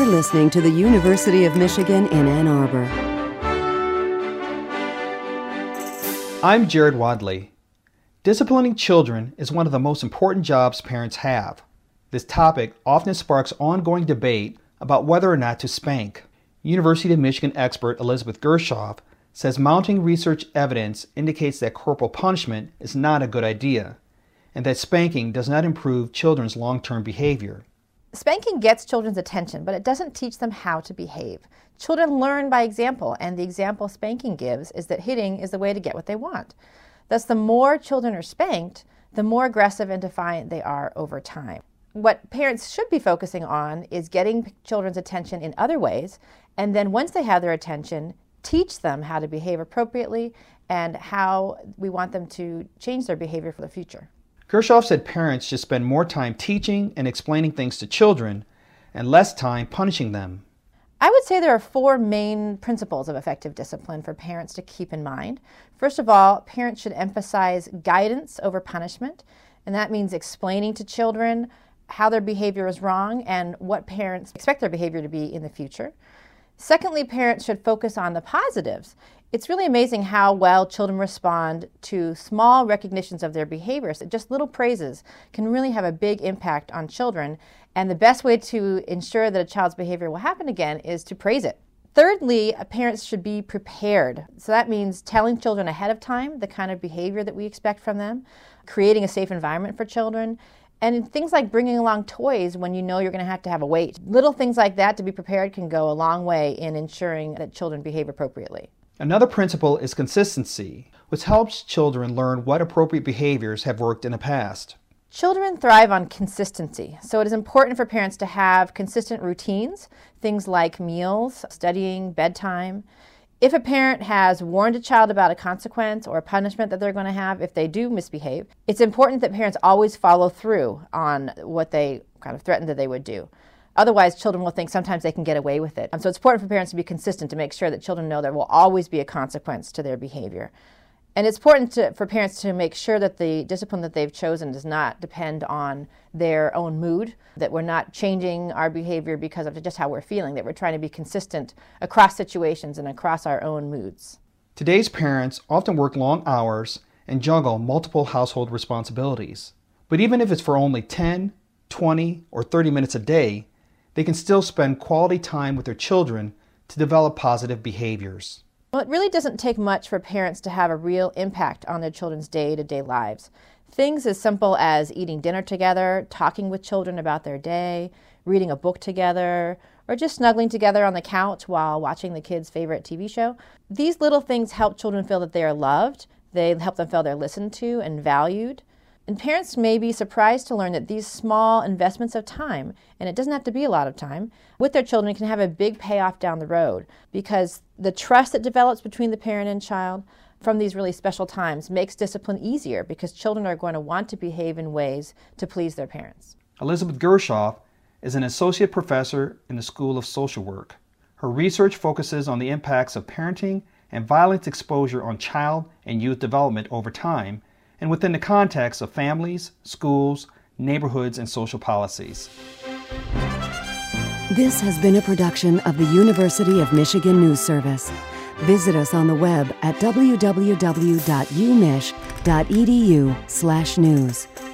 listening to the University of Michigan in Ann Arbor. I'm Jared Wadley. Disciplining children is one of the most important jobs parents have. This topic often sparks ongoing debate about whether or not to spank. University of Michigan expert Elizabeth Gershoff says mounting research evidence indicates that corporal punishment is not a good idea, and that spanking does not improve children's long-term behavior. Spanking gets children's attention, but it doesn't teach them how to behave. Children learn by example, and the example spanking gives is that hitting is the way to get what they want. Thus, the more children are spanked, the more aggressive and defiant they are over time. What parents should be focusing on is getting children's attention in other ways, and then once they have their attention, teach them how to behave appropriately and how we want them to change their behavior for the future. Gershoff said parents should spend more time teaching and explaining things to children and less time punishing them. I would say there are four main principles of effective discipline for parents to keep in mind. First of all, parents should emphasize guidance over punishment, and that means explaining to children how their behavior is wrong and what parents expect their behavior to be in the future. Secondly, parents should focus on the positives. It's really amazing how well children respond to small recognitions of their behaviors. Just little praises can really have a big impact on children, and the best way to ensure that a child's behavior will happen again is to praise it. Thirdly, parents should be prepared. So that means telling children ahead of time the kind of behavior that we expect from them, creating a safe environment for children, and things like bringing along toys when you know you're going to have a wait. Little things like that to be prepared can go a long way in ensuring that children behave appropriately. Another principle is consistency, which helps children learn what appropriate behaviors have worked in the past. Children thrive on consistency, so it is important for parents to have consistent routines, things like meals, studying, bedtime. If a parent has warned a child about a consequence or a punishment that they're going to have if they do misbehave, it's important that parents always follow through on what they kind of threatened that they would do. Otherwise, children will think sometimes they can get away with it. So it's important for parents to be consistent to make sure that children know there will always be a consequence to their behavior. And it's important for parents to make sure that the discipline that they've chosen does not depend on their own mood, that we're not changing our behavior because of just how we're feeling, that we're trying to be consistent across situations and across our own moods. Today's parents often work long hours and juggle multiple household responsibilities. But even if it's for only 10, 20, or 30 minutes a day, they can still spend quality time with their children to develop positive behaviors. Well, it really doesn't take much for parents to have a real impact on their children's day-to-day lives. Things as simple as eating dinner together, talking with children about their day, reading a book together, or just snuggling together on the couch while watching the kids' favorite TV show. These little things help children feel that they are loved. They help them feel they're listened to and valued. And parents may be surprised to learn that these small investments of time, and it doesn't have to be a lot of time, with their children can have a big payoff down the road, because the trust that develops between the parent and child from these really special times makes discipline easier, because children are going to want to behave in ways to please their parents. Elizabeth Gershoff is an associate professor in the School of Social Work. Her research focuses on the impacts of parenting and violence exposure on child and youth development over time, and within the context of families, schools, neighborhoods, and social policies. This has been a production of the University of Michigan News Service. Visit us on the web at www.umich.edu/news.